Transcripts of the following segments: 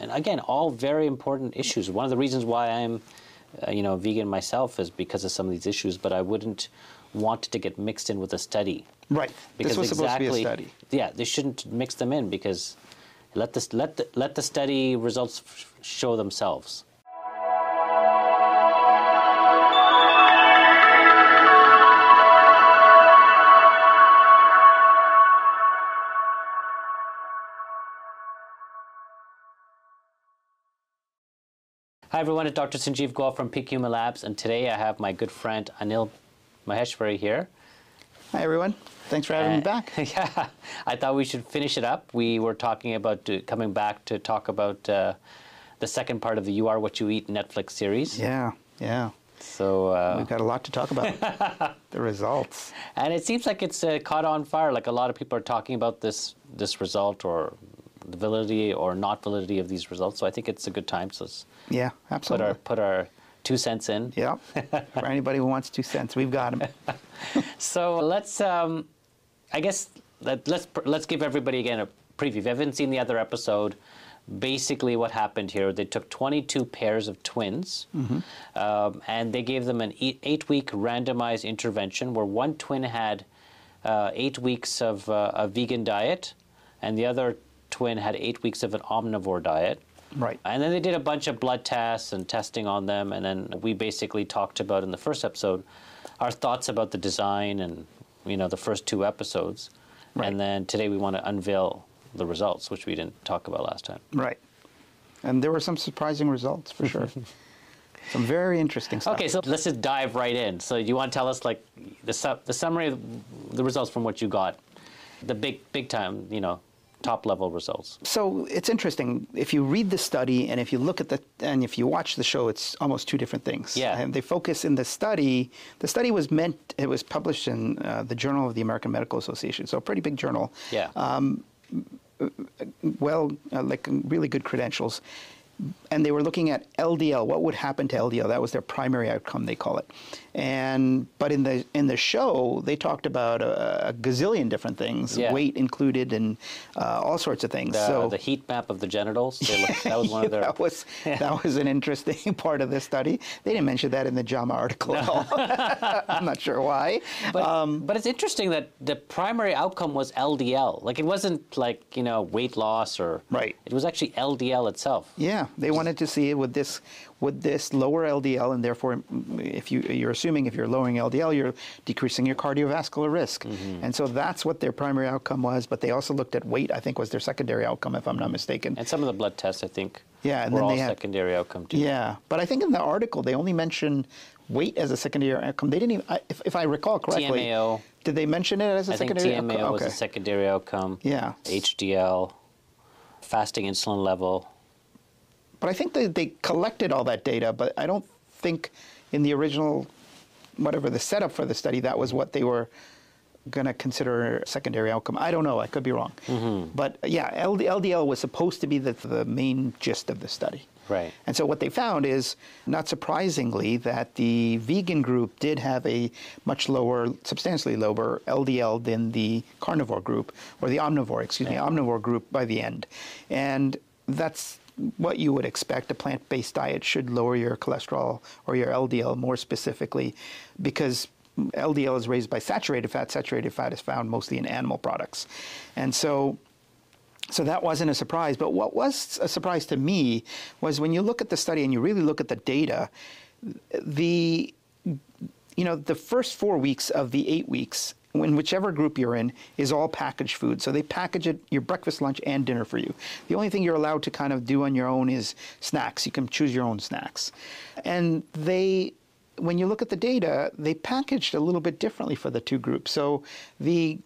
And again, all very important issues. One of the reasons why I'm, vegan myself is because of some of these issues, but I wouldn't want to get mixed in with a study. Right. Because this was supposed to be a study. Yeah, they shouldn't mix them in because let the study results show themselves. Hi everyone, it's Dr. Sanjeev Goel from Peak Human Labs, and today I have my good friend Anil Maheshwari here. Hi everyone, thanks for having me back. Yeah, I thought we should finish it up. We were talking about coming back to talk about the second part of the You Are What You Eat Netflix series. Yeah. So we've got a lot to talk about, the results. And it seems like it's caught on fire, like a lot of people are talking about this result or the validity or not validity of these results. So I think it's a good time. So yeah, absolutely. Put our 2 cents in. Yeah. For anybody who wants 2 cents, we've got them. So let's let's give everybody again a preview. If you haven't seen the other episode, basically what happened here, they took 22 pairs of twins, and they gave them an 8-week randomized intervention where one twin had 8 weeks of a vegan diet, and the other twin had 8 weeks of an omnivore diet. Right. And then they did a bunch of blood tests and testing on them, and then we basically talked about in the first episode our thoughts about the design and the first 2 episodes. Right. And then today we want to unveil the results, which we didn't talk about last time. Right. And there were some surprising results for sure. Some very interesting stuff. Okay, so let's just dive right in. So you want to tell us like the summary of the results from what you got, the big time, top level results. So it's interesting. If you read the study and if you look at and if you watch the show, it's almost 2 different things. Yeah. And they focus in the study. The study was published in the Journal of the American Medical Association, so a pretty big journal. Yeah. Like really good credentials. And they were looking at LDL. What would happen to LDL? That was their primary outcome, they call it. But in the show, they talked about a gazillion different things, weight included, and all sorts of things. The heat map of the genitals. That was one of their. That was an interesting part of the study. They didn't mention that in the JAMA article at all. I'm not sure why. But it's interesting that the primary outcome was LDL. Like it wasn't like weight loss or. Right. It was actually LDL itself. Yeah, they wanted to see would this lower LDL, and therefore, if you're assuming if you're lowering LDL, you're decreasing your cardiovascular risk. And so that's what their primary outcome was. But they also looked at weight, I think was their secondary outcome, if I'm not mistaken. And some of the blood tests, I think, and were then all secondary outcome too. Yeah, but I think in the article, they only mentioned weight as a secondary outcome. They didn't even, if I recall correctly. TMAO. Did they mention it as a secondary outcome? I think TMAO was a secondary outcome. Yeah. HDL, fasting insulin level. But I think they collected all that data, but I don't think in the original, whatever the setup for the study, that was what they were going to consider a secondary outcome. I don't know. I could be wrong. But yeah, LDL was supposed to be the main gist of the study. Right. And so what they found is, not surprisingly, that the vegan group did have a much lower, substantially lower LDL than the carnivore group, or the omnivore group by the end. And that's what you would expect. A plant-based diet should lower your cholesterol or your LDL more specifically, because LDL is raised by saturated fat. Saturated fat is found mostly in animal products. And so that wasn't a surprise. But what was a surprise to me was when you look at the study and you really look at the data, the first 4 weeks of the 8 weeks, in whichever group you're in, is all packaged food. So they package it, your breakfast, lunch, and dinner for you. The only thing you're allowed to kind of do on your own is snacks. You can choose your own snacks. And when you look at the data, they packaged a little bit differently for the 2 groups. So the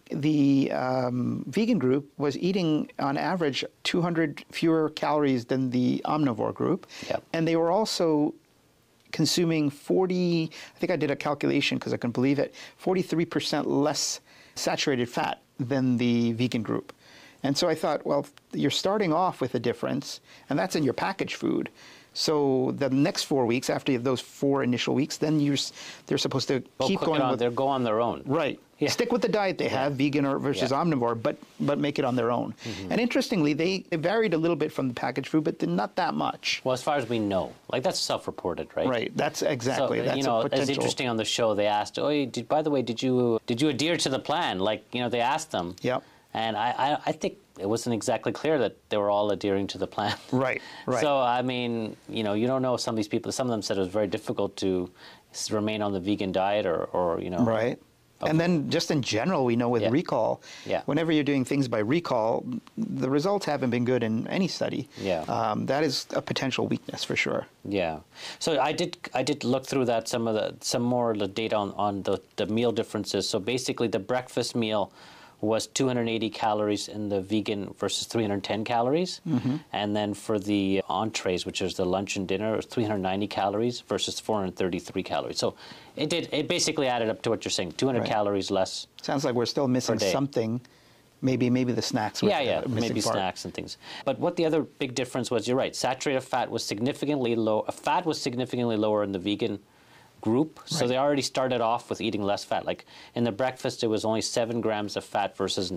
vegan group was eating, on average, 200 fewer calories than the omnivore group. Yep. And they were also consuming I think I did a calculation because I couldn't believe it, 43% less saturated fat than the vegan group. And so I thought, well, you're starting off with a difference, and that's in your packaged food. So the next 4 weeks, after those 4 initial weeks, then they're supposed to keep going. They'll go on their own. Right. Yeah. Stick with the diet they have, vegan or versus omnivore, but make it on their own. And interestingly, they varied a little bit from the packaged food, but not that much. Well, as far as we know, like that's self-reported, right? Right. That's exactly. So, that's you know, a potential. it's interesting on the show. They asked, "Oh, by the way, did you adhere to the plan?" Like, you know, they asked them. Yep. And I think it wasn't exactly clear that they were all adhering to the plan. Right. Right. So I mean, you know, you don't know some of these people. Some of them said it was very difficult to remain on the vegan diet, or you know. Right. And then just in general, we know with recall, whenever you're doing things by recall, the results haven't been good in any study. Yeah. That is a potential weakness for sure. Yeah. So I did look through that, some more of the data on the meal differences. So basically the breakfast meal was 280 calories in the vegan versus 310 calories. And then for the entrees, which is the lunch and dinner, it was 390 calories versus 433 calories. So it basically added up to what you're saying, 200 calories less. Sounds like we're still missing something. Maybe the snacks. Yeah, maybe snacks and things. But what the other big difference was, you're right, saturated fat was significantly low. Fat was significantly lower in the vegan group. So they already started off with eating less fat. Like in the breakfast, it was only 7 grams of fat versus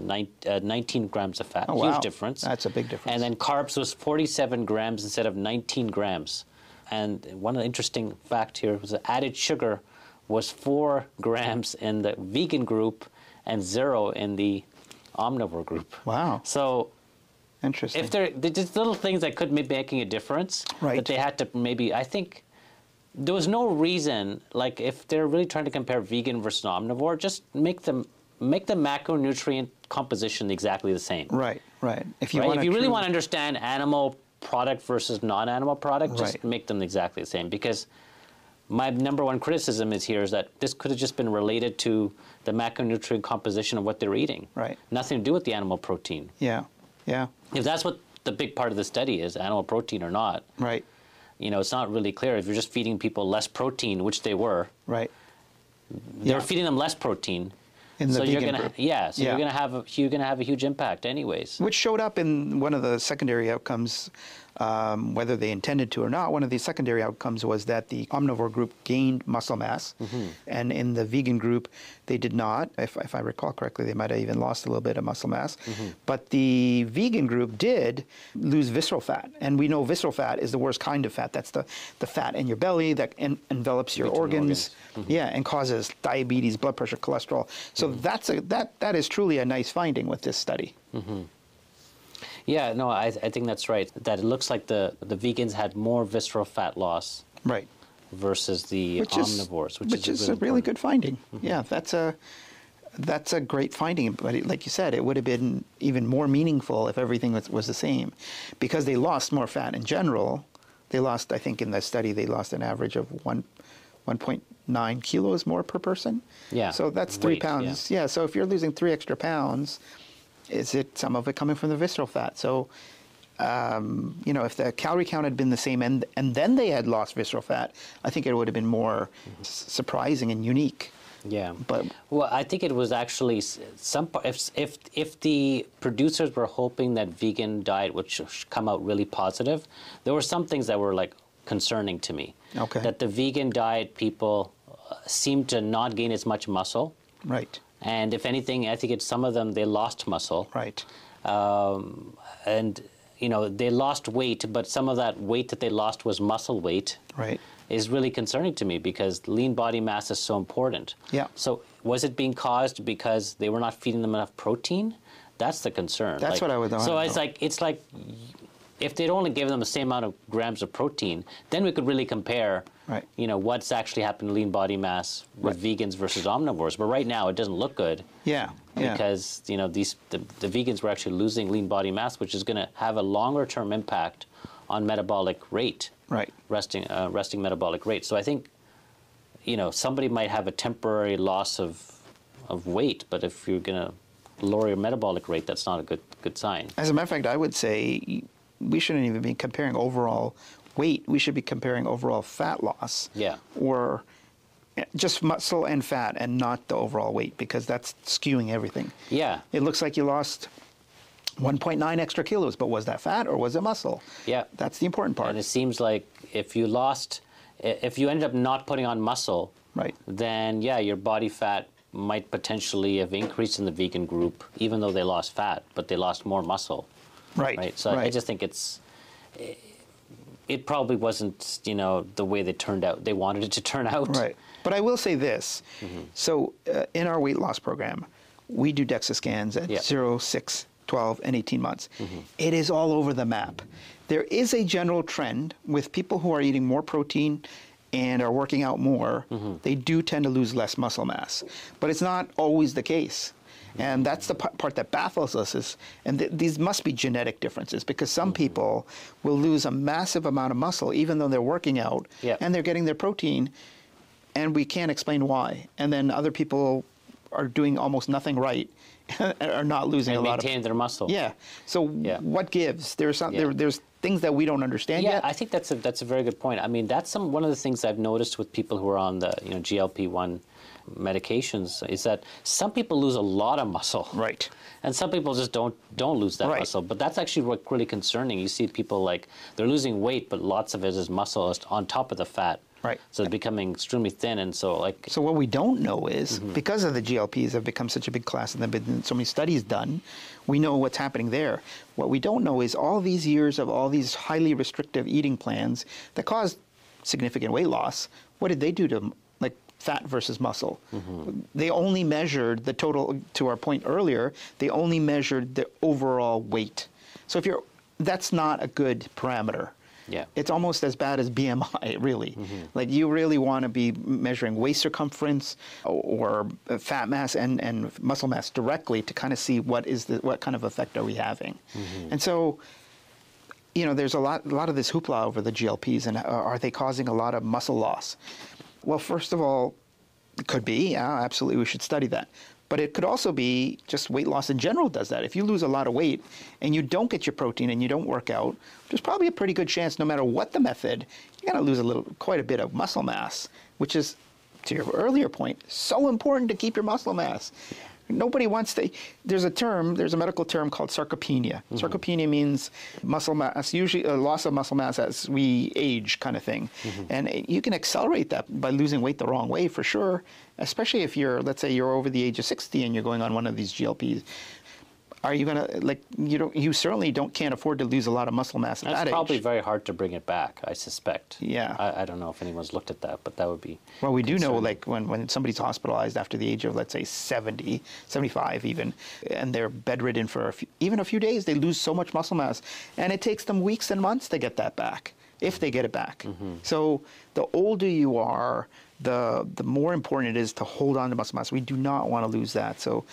19 grams of fat. Oh, wow. Huge difference. That's a big difference. And then carbs was 47 grams instead of 19 grams. And one of the interesting fact here was that added sugar was 4 grams in the vegan group and 0 in the omnivore group. Wow. So interesting. if they're just little things that could be making a difference, that they had to maybe, I think, there was no reason, like if they're really trying to compare vegan versus omnivore, just make the macronutrient composition exactly the same. Right. If you really want to understand animal product versus non-animal product, just make them exactly the same. Because my number one criticism is that this could have just been related to the macronutrient composition of what they're eating. Right. Nothing to do with the animal protein. Yeah. If that's what the big part of the study is, animal protein or not. Right. You know, it's not really clear. If you're just feeding people less protein, which they were, they're feeding them less protein. In the vegan group. You're gonna have a huge impact, anyways. Which showed up in one of the secondary outcomes, whether they intended to or not. One of the secondary outcomes was that the omnivore group gained muscle mass, and in the vegan group, they did not. If I recall correctly, they might have even lost a little bit of muscle mass. But the vegan group did lose visceral fat, and we know visceral fat is the worst kind of fat. That's the fat in your belly that envelops your organs. And causes diabetes, blood pressure, cholesterol. So that is truly a nice finding with this study. Yeah, no, I think that's right. That it looks like the vegans had more visceral fat loss, versus the omnivores, which is a really good finding. Yeah, that's a great finding. But like you said, it would have been even more meaningful if everything was the same, because they lost more fat in general. They lost, I think, in the study, they lost an average of 1.9 kilos more per person. Yeah. So that's 3 pounds. Yeah. So if you're losing 3 extra pounds, is it some of it coming from the visceral fat? So, you know, if the calorie count had been the same and then they had lost visceral fat, I think it would have been more surprising and unique. Yeah. But well, I think it was actually if the producers were hoping that vegan diet would come out really positive, there were some things that were like concerning to me. Okay. That the vegan diet people seemed to not gain as much muscle. Right. And if anything, I think some of them, they lost muscle. Right. And, you know, they lost weight, but some of that weight that they lost was muscle weight. Right. Is really concerning to me, because lean body mass is so important. Yeah. So was it being caused because they were not feeding them enough protein? That's the concern. That's what I would want to know. It's like if they'd only given them the same amount of grams of protein, then we could really compare, you know, what's actually happened to lean body mass with vegans versus omnivores. But right now, it doesn't look good. Yeah. Because, you know, the vegans were actually losing lean body mass, which is going to have a longer-term impact on metabolic rate. Right. Resting metabolic rate. So I think, you know, somebody might have a temporary loss of weight, but if you're going to lower your metabolic rate, that's not a good sign. As a matter of fact, I would say we shouldn't even be comparing overall weight. We should be comparing overall fat loss. Yeah. Or just muscle and fat, and not the overall weight, because that's skewing everything. Yeah. It looks like you lost 1.9 extra kilos, but was that fat or was it muscle? Yeah. That's the important part. And it seems like if you ended up not putting on muscle, then yeah, your body fat might potentially have increased in the vegan group, even though they lost fat, but they lost more muscle. Right. So I just think it probably wasn't, the way they turned out. They wanted it to turn out. Right. But I will say this. So in our weight loss program, we do DEXA scans at 0, 6, 12, and 18 months. It is all over the map. There is a general trend with people who are eating more protein and are working out more, they do tend to lose less muscle mass. But it's not always the case. And that's the part that baffles us and these must be genetic differences, because some people will lose a massive amount of muscle even though they're working out and they're getting their protein, and we can't explain why. And then other people are doing almost nothing right and are not losing and a lot of... maintain their muscle. Yeah. So what gives? There's things that we don't understand yet. Yeah, I think that's a very good point. I mean, that's one of the things I've noticed with people who are on the GLP-1 medications is that some people lose a lot of muscle. Right. And some people just don't lose that muscle. But that's actually really concerning. You see people they're losing weight, but lots of it is muscle on top of the fat. Right. So it's becoming extremely thin, and so So what we don't know is, because of the GLPs have become such a big class and there have been so many studies done, we know what's happening there. What we don't know is all these years of all these highly restrictive eating plans that caused significant weight loss, what did they do to fat versus muscle? They only measured the total, to our point earlier, they only measured the overall weight. So that's not a good parameter. Yeah. It's almost as bad as BMI, really. You really want to be measuring waist circumference or fat mass and muscle mass directly to kind of see what kind of effect are we having. And so, there's a lot of this hoopla over the GLPs, and are they causing a lot of muscle loss? Well, first of all, it could be. Absolutely, we should study that. But it could also be just weight loss in general does that. If you lose a lot of weight and you don't get your protein and you don't work out, there's probably a pretty good chance, no matter what the method, you're going to lose quite a bit of muscle mass, which is, to your earlier point, so important to keep your muscle mass. Nobody wants to. There's a medical term called sarcopenia. Sarcopenia means muscle mass, usually a loss of muscle mass as we age, kind of thing. And you can accelerate that by losing weight the wrong way, for sure. Especially if let's say you're over the age of 60 and you're going on one of these GLPs. Are you going to, you certainly can't afford to lose a lot of muscle mass at that age. It's probably very hard to bring it back, I suspect. Yeah. I don't know if anyone's looked at that, but that would be Well, we do know, when somebody's hospitalized after the age of, let's say, 70, 75 even, and they're bedridden for even a few days, they lose so much muscle mass. And it takes them weeks and months to get that back, if they get it back. So the older you are, the more important it is to hold on to muscle mass. We do not want to lose that. So...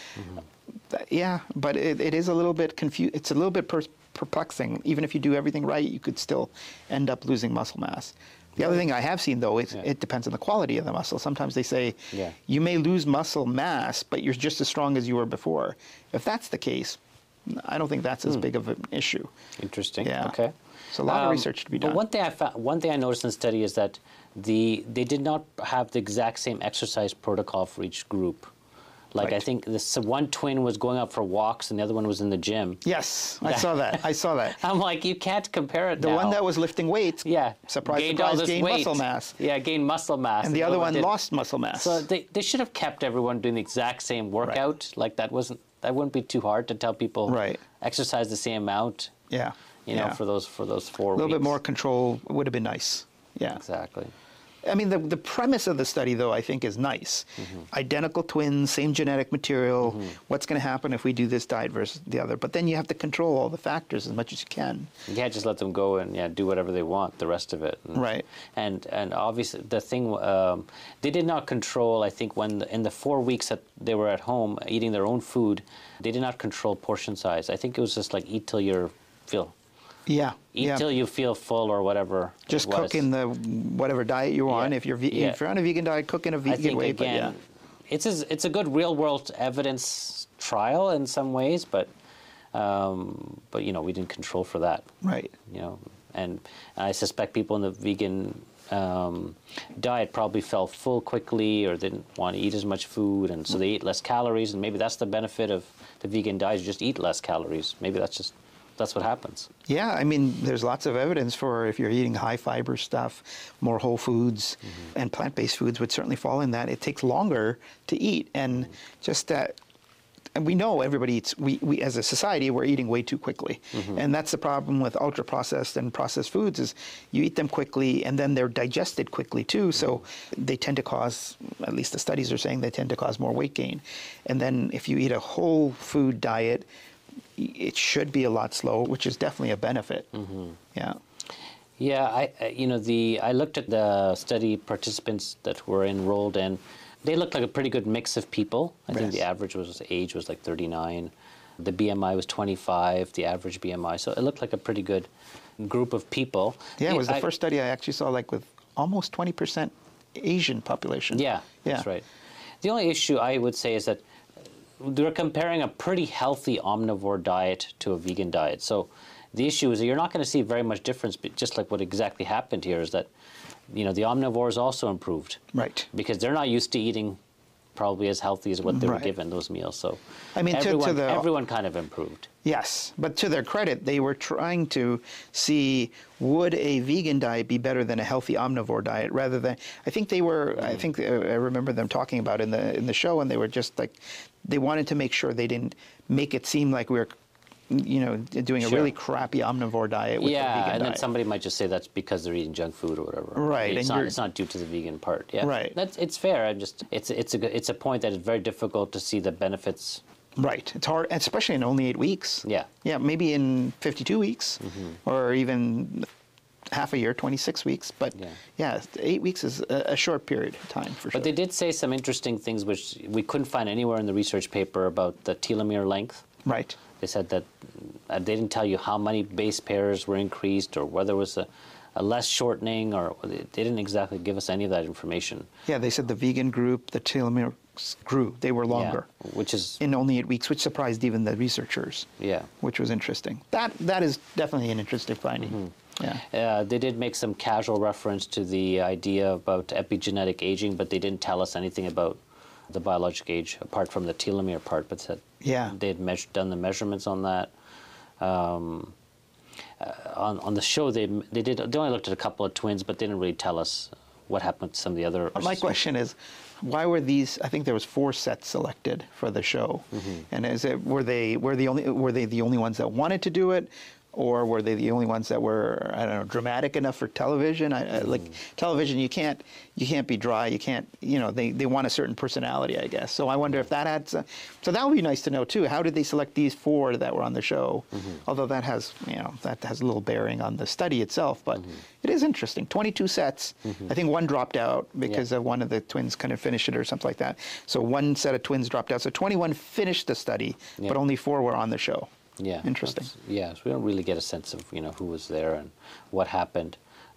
Yeah, but it is a little bit it's a little bit perplexing. Even if you do everything right, you could still end up losing muscle mass. The other thing I have seen, though, is it depends on the quality of the muscle. Sometimes they say you may lose muscle mass, but you're just as strong as you were before. If that's the case, I don't think that's as big of an issue. Interesting. Yeah. Okay. So a lot of research to be done. But one thing I noticed in the study is that they did not have the exact same exercise protocol for each group. I think this one twin was going out for walks and the other one was in the gym. Yes, I saw that. I'm like, you can't compare it now. The one that was lifting weights, surprise, gained muscle mass. Yeah, gained muscle mass. And the other one lost muscle mass. So they should have kept everyone doing the exact same workout. That wouldn't be too hard to tell people exercise the same amount. Yeah. For those 4 weeks. A little bit more control would have been nice. Yeah. Exactly. I mean, the premise of the study, though, I think is nice. Identical twins, same genetic material. What's going to happen if we do this diet versus the other? But then you have to control all the factors as much as you can. You can't just let them go and do whatever they want, the rest of it. And obviously, the thing, they did not control, I think, in the 4 weeks that they were at home eating their own food, they did not control portion size. I think it was just eat till you feel... Eat till you feel full or whatever. Just cook in the whatever diet you're on. If you're on a vegan diet, cook in a vegan way. Again, it's a good real world evidence trial in some ways, but we didn't control for that. Right. And I suspect people in the vegan diet probably fell full quickly or didn't want to eat as much food, and so they ate less calories. And maybe that's the benefit of the vegan diet: is just eat less calories. Maybe that's just that's what happens. Yeah, I mean, there's lots of evidence for if you're eating high fiber stuff, more whole foods, and plant-based foods would certainly fall in that. It takes longer to eat, and just that. And we know everybody eats. We as a society, we're eating way too quickly, and that's the problem with ultra-processed and processed foods. Is you eat them quickly, and then they're digested quickly too. So they tend to cause, at least the studies are saying, they tend to cause more weight gain. And then if you eat a whole food diet, it should be a lot slower, which is definitely a benefit. Yeah. Yeah, I looked at the study participants that were enrolled, and they looked like a pretty good mix of people. I think the average age was like 39. The BMI was 25, the average BMI. So it looked like a pretty good group of people. Yeah, it was the first study I actually saw, like with almost 20% Asian population. Yeah, that's right. The only issue I would say is that they're comparing a pretty healthy omnivore diet to a vegan diet. So the issue is that you're not going to see very much difference, but just like what exactly happened here is that, the omnivores also improved. Right. Because they're not used to eating probably as healthy as what they were given those meals. So I mean, everyone kind of improved. Yes, but to their credit, they were trying to see, would a vegan diet be better than a healthy omnivore diet, rather than, I think I remember them talking about in the show, and they were just like, they wanted to make sure they didn't make it seem like we were doing a really crappy omnivore diet with a vegan diet. And then somebody might just say that's because they're eating junk food or whatever. Right. It's not due to the vegan part. Yeah. Right. It's fair. It's a point that is very difficult to see the benefits. Right. It's hard, especially in only 8 weeks. Yeah. Yeah, maybe in 52 weeks or even half a year, 26 weeks. But 8 weeks is a short period of time for sure. But they did say some interesting things which we couldn't find anywhere in the research paper about the telomere length. Right. They said that they didn't tell you how many base pairs were increased or whether it was a less shortening, or they didn't exactly give us any of that information. Yeah, they said the vegan group, the telomeres grew. They were longer. Yeah, which is in only 8 weeks, which surprised even the researchers. Yeah. Which was interesting. That is definitely an interesting finding. Yeah. They did make some casual reference to the idea about epigenetic aging, but they didn't tell us anything about the biologic age apart from the telomere part, but said they had done the measurements on that. On the show, they only looked at a couple of twins, but they didn't really tell us what happened to some of the other. My question is, why were these? I think there was 4 sets selected for the show, and were they the only ones that wanted to do it? Or were they the only ones that were, I don't know, dramatic enough for television? Like television, you can't be dry. You can't, they want a certain personality, I guess. So I wonder if that adds. So that would be nice to know too. How did they select these 4 that were on the show? Although that has a little bearing on the study itself. But it is interesting. 22 sets. I think one dropped out because of one of the twins couldn't finish it or something like that. So one set of twins dropped out. So 21 finished the study, but only 4 were on the show. Yeah, interesting. So we don't really get a sense of who was there and what happened.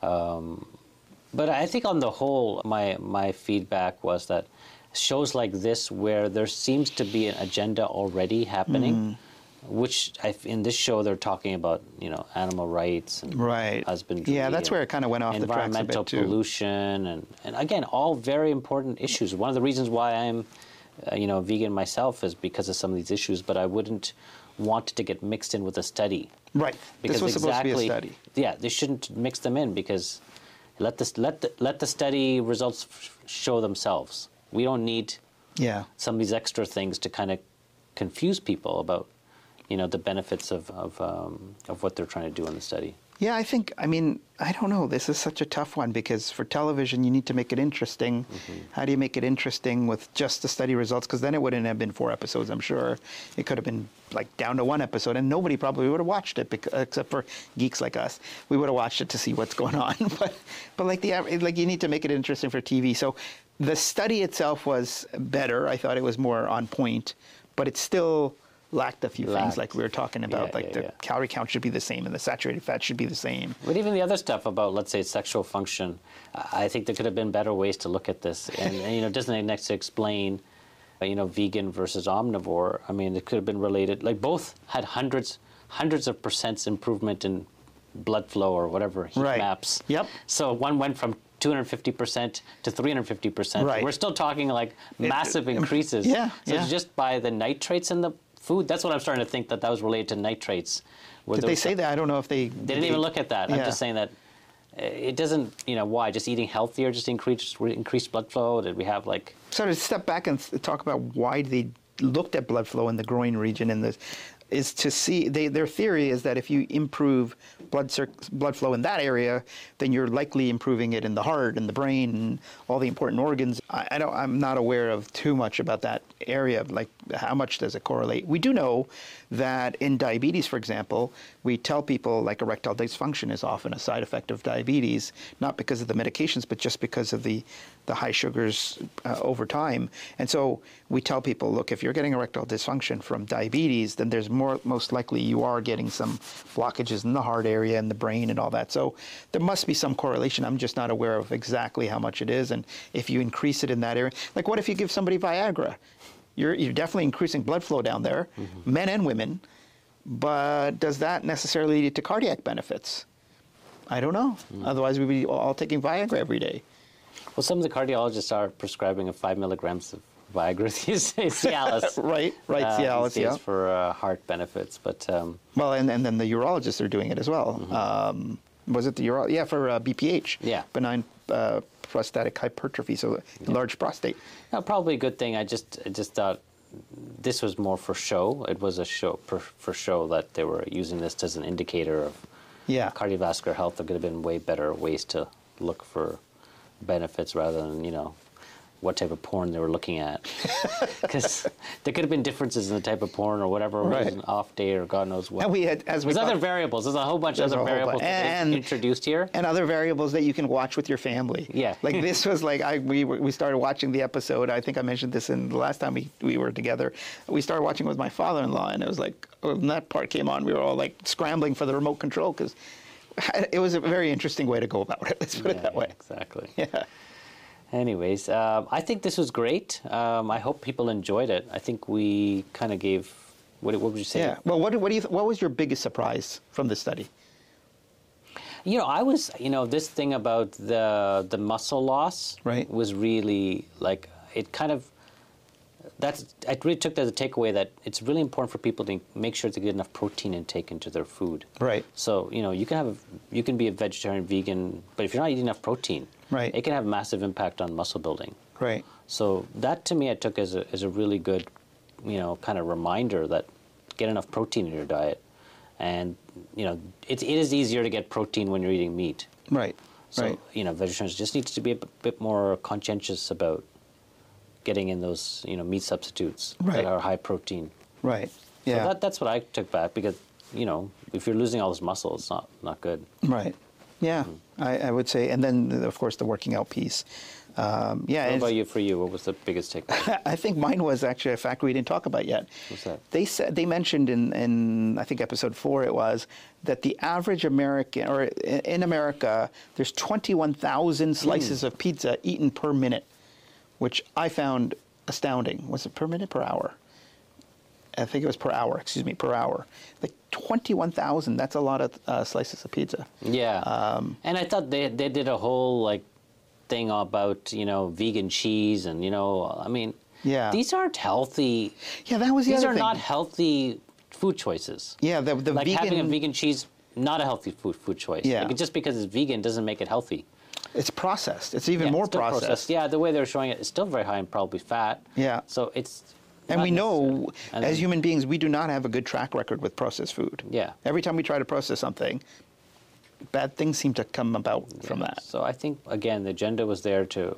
But I think on the whole, my feedback was that shows like this, where there seems to be an agenda already happening, which in this show they're talking about animal rights and husbandry. Yeah, that's where it kind of went off the tracks a bit too. Environmental pollution and again, all very important issues. One of the reasons why I'm vegan myself is because of some of these issues, but I wouldn't want to get mixed in with a study. Right. Because this was supposed to be a study. Yeah, they shouldn't mix them in, because let the study results show themselves. We don't need some of these extra things to kind of confuse people about the benefits of what they're trying to do in the study. Yeah, I don't know. This is such a tough one, because for television, you need to make it interesting. How do you make it interesting with just the study results? Because then it wouldn't have been 4 episodes, I'm sure. It could have been like down to 1 episode, and nobody probably would have watched it, except for geeks like us. We would have watched it to see what's going on. but you need to make it interesting for TV. So the study itself was better. I thought it was more on point, but it still lacked a few things, like we were talking about. The calorie count should be the same, and the saturated fat should be the same. But even the other stuff about, let's say, sexual function, I think there could have been better ways to look at this. And it doesn't next to explain, vegan versus omnivore. I mean, it could have been related. Like, both had hundreds of percents improvement in blood flow or whatever heat maps. Yep. So one went from 250% to 350%. Right. We're still talking like massive increases. Yeah. So it's just by the nitrates in the food. That's what I'm starting to think, that was related to nitrates, Did they say that? I don't know if they... They didn't even look at that. I'm Yeah. just saying that it doesn't, why? Just eating healthier, just increased blood flow? Did we have like... So to step back and talk about why they looked at blood flow in the groin region is to see, their theory is that if you improve blood flow in that area, then you're likely improving it in the heart and the brain and all the important organs. I'm not aware of too much about that area, like how much does it correlate. We do know that in diabetes, for example, we tell people like erectile dysfunction is often a side effect of diabetes, not because of the medications, but just because of the high sugars over time. And so we tell people, look, if you're getting erectile dysfunction from diabetes, then there's most likely you are getting some blockages in the heart area and the brain and all that. So there must be some correlation. I'm just not aware of exactly how much it is. And if you increase it in that area, like what if you give somebody Viagra? You're definitely increasing blood flow down there, men and women, but does that necessarily lead to cardiac benefits? I don't know. Otherwise, we'd be all taking Viagra every day. Well, some of the cardiologists are prescribing 5 milligrams of Viagra these days, Cialis. Right, Cialis, these days yeah. for heart benefits, but... Well, and then the urologists are doing it as well. Was it the Yeah, for BPH. Yeah. Benign prostatic hypertrophy, so large prostate. Probably a good thing. I just thought this was more for show. It was a show for show that they were using this as an indicator of cardiovascular health. There could have been way better ways to look for benefits rather than, what type of porn they were looking at. Because there could have been differences in the type of porn or whatever, it was an off day or God knows what. And we had, as we There's other variables. There's a whole bunch of other variables that they introduced here. And other variables that you can watch with your family. Yeah. Like this was like, we started watching the episode. I think I mentioned this in the last time we were together. We started watching with my father-in-law, and it was like, when that part came on, we were all like scrambling for the remote control because it was a very interesting way to go about it. Let's put it that way. Exactly. Yeah. Anyways, I think this was great. I hope people enjoyed it. I think we kind of gave. What would you say? Yeah. Well, what was your biggest surprise from the study? I was. This thing about the muscle loss. Right. Was really like it kind of. I really took that as a takeaway that it's really important for people to make sure to get enough protein intake into their food. Right. So you can be a vegetarian, vegan, but if you're not eating enough protein, right, it can have a massive impact on muscle building. Right. So that to me I took as a really good, kind of reminder that get enough protein in your diet, and it is easier to get protein when you're eating meat. Right. So right. Vegetarians just need to be a bit more conscientious about getting in those meat substitutes that are high protein. Right. Yeah. So that's what I took back because if you're losing all this muscle, it's not good. Right. Yeah. I would say, and then of course the working out piece. What about you? For you, what was the biggest takeaway? I think mine was actually a fact we didn't talk about yet. What's that? They mentioned in I think episode 4 it was that the average American, or in America, there's 21,000 slices of pizza eaten per minute, which I found astounding. Was it per minute, per hour? I think it was per hour. Excuse me, per hour. Like 21,000. That's a lot of slices of pizza. Yeah. And I thought they did a whole thing about vegan cheese and these aren't healthy. Yeah, that was the these other are thing. not healthy food choices. Yeah, the like vegan, having a vegan cheese, not a healthy food choice. Yeah. Just because it's vegan doesn't make it healthy. It's processed. It's even more processed. Yeah, the way they're showing it is still very high in probably fat. Yeah. So it's. And we know, as human beings, we do not have a good track record with processed food. Yeah. Every time we try to process something, bad things seem to come about from that. So I think, again, the agenda was there to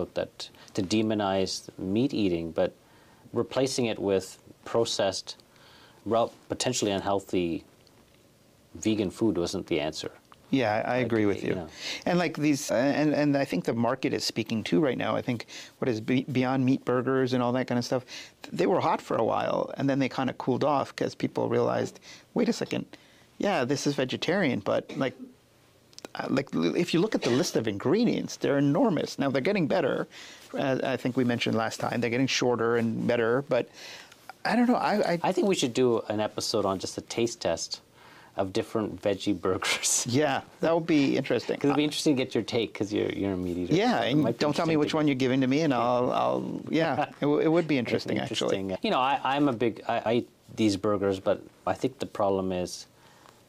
demonize meat eating, but replacing it with processed, potentially unhealthy vegan food wasn't the answer. Yeah, I agree with you. And like these, and I think the market is speaking too right now. I think what is Beyond Meat burgers and all that kind of stuff, they were hot for a while, and then they kind of cooled off because people realized, wait a second, yeah, this is vegetarian, but like if you look at the list of ingredients, they're enormous. Now they're getting better. I think we mentioned last time they're getting shorter and better, but I don't know. I think we should do an episode on just a taste test of different veggie burgers. Yeah, that would be interesting. Because it'd be interesting to get your take, because you're a meat eater. Yeah, and don't tell me which one you're giving to me, and I'll yeah, it would be interesting, actually. I eat these burgers, but I think the problem is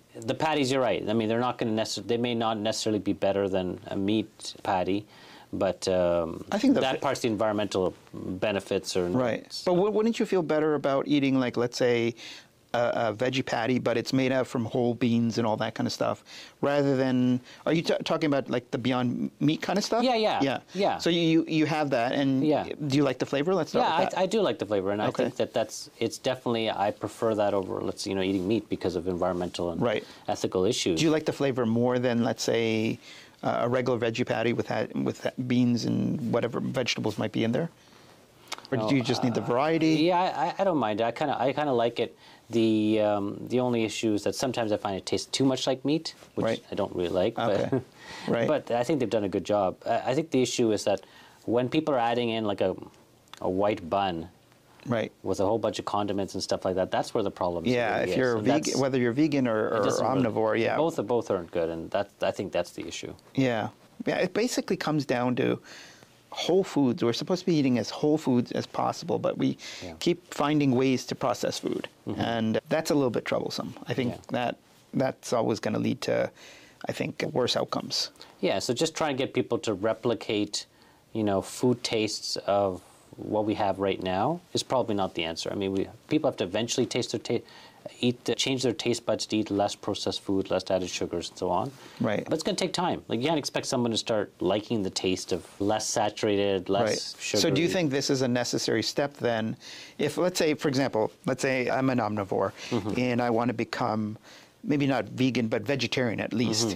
the patties, you're right. I mean, they're not going to they may not necessarily be better than a meat patty, but I think that part's the environmental benefits are right. But wouldn't you feel better about eating, like, let's say, a veggie patty, but it's made out from whole beans and all that kind of stuff, rather than, are you talking about like the Beyond Meat kind of stuff? Yeah. So you have that, and do you like the flavor? Let's start with that. I do like the flavor, and I think it's definitely, I prefer that over, eating meat because of environmental and ethical issues. Do you like the flavor more than, let's say, a regular veggie patty with beans and whatever vegetables might be in there? Or do you just need the variety? Yeah, I don't mind. I kind of like it. The only issue is that sometimes I find it tastes too much like meat, which I don't really like. Okay. But, but I think they've done a good job. I think the issue is that when people are adding in like a white bun, with a whole bunch of condiments and stuff like that, that's where the problem is. Yeah, if you're vegan, whether you're vegan or omnivore, both aren't good, and I think that's the issue. Yeah, it basically comes down to whole foods. We're supposed to be eating as whole foods as possible, but we keep finding ways to process food, and that's a little bit troublesome. I think that's always going to lead to, I think, worse outcomes. Yeah, so just trying to get people to replicate, food tastes of what we have right now is probably not the answer. I mean, people have to eventually change their taste buds to eat less processed food, less added sugars, and so on. Right. But it's going to take time. Like, you can't expect someone to start liking the taste of less saturated, less sugary. So do you think this is a necessary step then? If, let's say, for example, I'm an omnivore and I want to become, maybe not vegan, but vegetarian at least,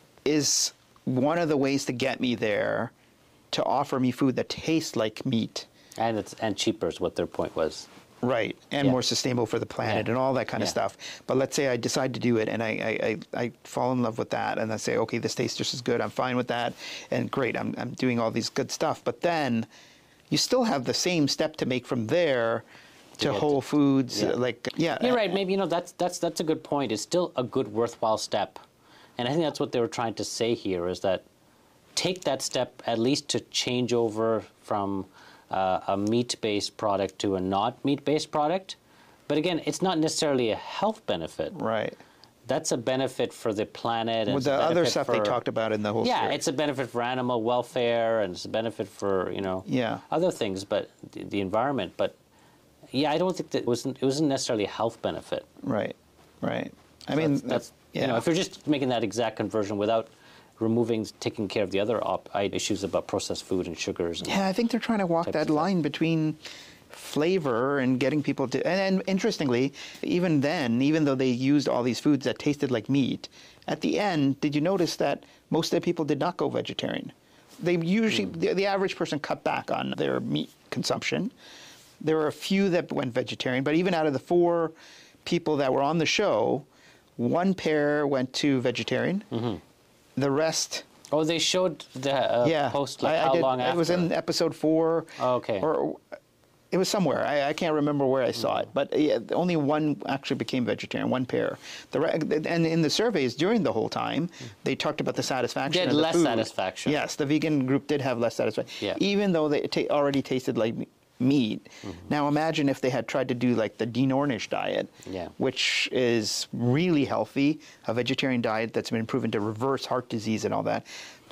is one of the ways to get me there to offer me food that tastes like meat? And cheaper is what their point was. Right, and more sustainable for the planet and all that kind of stuff. But let's say I decide to do it and I fall in love with that, and I say, okay, this tastes just as good, I'm fine with that, and great, I'm doing all these good stuff. But then you still have the same step to make from there to whole foods. You're right, maybe, that's a good point. It's still a good, worthwhile step. And I think that's what they were trying to say here, is that take that step at least to change over from a meat-based product to a not meat-based product. But again, it's not necessarily a health benefit. Right. That's a benefit for the planet. And with the other stuff they talked about in the whole series. It's a benefit for animal welfare, and it's a benefit for, other things, but the environment. But I don't think that it wasn't necessarily a health benefit. Right. I mean, that's if you're just making that exact conversion without taking care of the other issues about processed food and sugars. I think they're trying to walk that line between flavor and getting people to. And interestingly, even though they used all these foods that tasted like meat, at the end, did you notice that most of the people did not go vegetarian? They usually, the average person cut back on their meat consumption. There were a few that went vegetarian, but even out of the 4 people that were on the show, 1 pair went to vegetarian. The rest. Oh, they showed the post how long after? It was in episode 4. Oh, okay. Or it was somewhere. I can't remember where I saw it. But only 1 actually became vegetarian, 1 pair. And in the surveys during the whole time, they talked about the satisfaction of the less food. satisfaction. Yes, the vegan group did have less satisfaction. Yeah. Even though they already tasted like meat. Now imagine if they had tried to do like the Dean Ornish diet, which is really healthy, a vegetarian diet that's been proven to reverse heart disease and all that.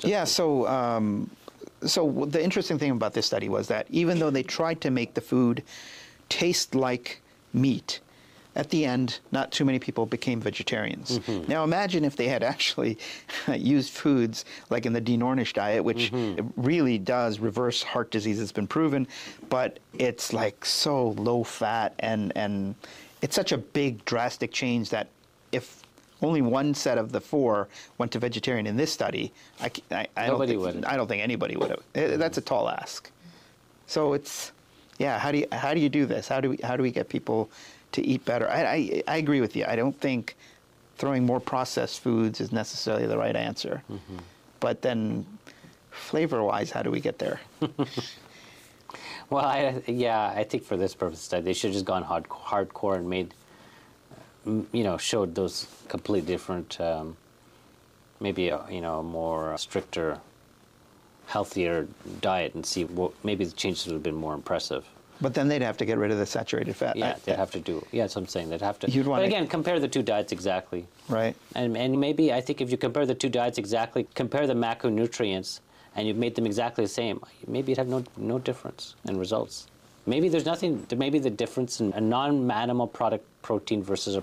So the interesting thing about this study was that even though they tried to make the food taste like meat, at the end, not too many people became vegetarians. Now imagine if they had actually used foods like in the Dean Ornish diet, which really does reverse heart disease. It's been proven, but it's like so low fat, and it's such a big drastic change that if only 1 set of the 4 went to vegetarian in this study, I don't think anybody would have. That's a tall ask. So it's how do you do this? How do we get people to eat better? I agree with you. I don't think throwing more processed foods is necessarily the right answer. But then, flavor-wise, how do we get there? Well, I think for this purpose, they should have just gone hardcore and made, showed those completely different, maybe a more stricter, healthier diet, and see maybe the changes would have been more impressive. But then they'd have to get rid of the saturated fat. Yeah, they'd have to do. Yeah, that's what I'm saying. They'd have to. You'd But wanna- again, compare the two diets exactly. Right. And maybe I think if you compare the two diets exactly, compare the macronutrients, and you've made them exactly the same, maybe you'd have no difference in results. Maybe there's nothing. Maybe the difference in a non-animal product protein versus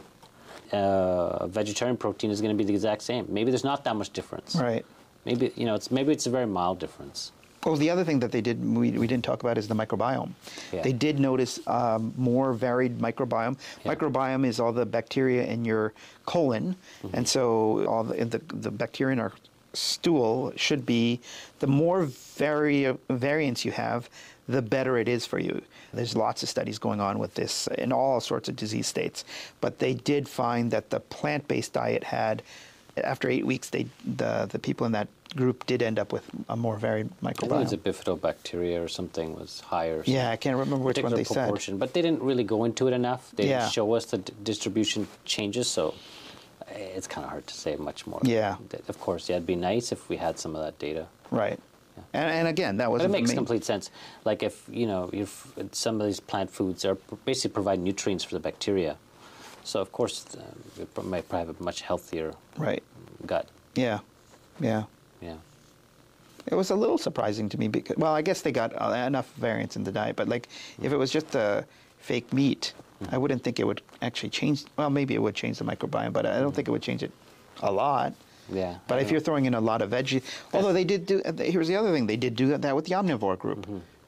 a vegetarian protein is going to be the exact same. Maybe there's not that much difference. Right. Maybe maybe it's a very mild difference. Well, the other thing that they did, we didn't talk about, is the microbiome. Yeah. They did notice more varied microbiome. Yeah. Microbiome is all the bacteria in your colon, and so all the bacteria in our stool should be, the more variance you have, the better it is for you. There's lots of studies going on with this in all sorts of disease states, but they did find that the plant-based diet had, after 8 weeks, the people in that group did end up with a more varied I think it was a microbiome. bifidobacteria or something was higher. Yeah, I can't remember which one particular they said. proportion, but they didn't really go into it enough. They Yeah. didn't show us the distribution changes, so it's kind of hard to say much more. Yeah. Of course, yeah, it'd be nice if we had some of that data. Right. And again, that was But it makes complete sense. Like if some of these plant foods are basically provide nutrients for the bacteria, so of course it might probably have a much healthier right. gut. Yeah. Yeah. Yeah. It was a little surprising to me because, well, I guess they got enough variance in the diet, but like if it was just the fake meat, I wouldn't think it would actually change. Well, maybe it would change the microbiome, but I don't think it would change it a lot. Yeah. But if you're throwing in a lot of veggie, although they did do, here's the other thing, they did do that with the omnivore group.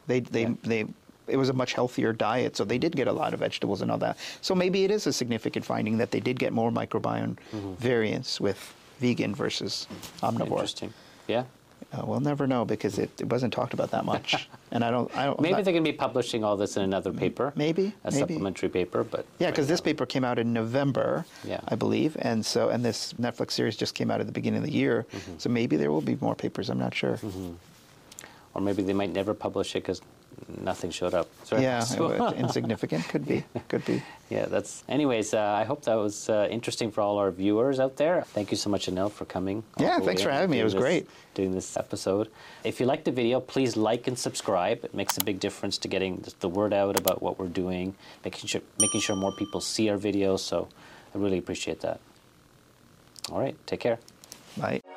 It was a much healthier diet, so they did get a lot of vegetables and all that. So maybe it is a significant finding that they did get more microbiome variance with vegan versus omnivore. Interesting. Yeah. We'll never know because it wasn't talked about that much, and I don't. Maybe they're going to be publishing all this in another paper. Maybe, A maybe. supplementary paper, but Yeah, because this paper came out in November, Yeah. I believe, and this Netflix series just came out at the beginning of the year. So maybe there will be more papers. I'm not sure. or maybe they might never publish it because nothing showed up. So, Yeah, insignificant could be. Could be. Yeah, that's. Anyways, I hope that was interesting for all our viewers out there. Thank you so much, Anil, for coming. Yeah, all the thanks way for and having me. It doing was this- great. Doing this episode. If you liked the video, please like and subscribe. It makes a big difference to getting the word out about what we're doing, making sure more people see our videos. So I really appreciate that. All right, take care. Bye.